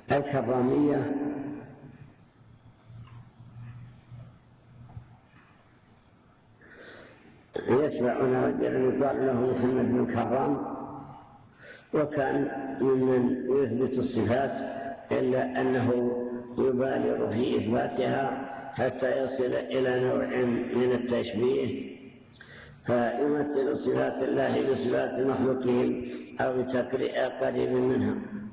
الكرامية يتبعنا رجل يقال له محمد بن كرام، وكان ممن يثبت الصفات إلا أنه يبالغ في إثباتها حتى يصل إلى نوع من التشبيه، فيمثل صفات الله بصفات المخلوقين أو قريب منها.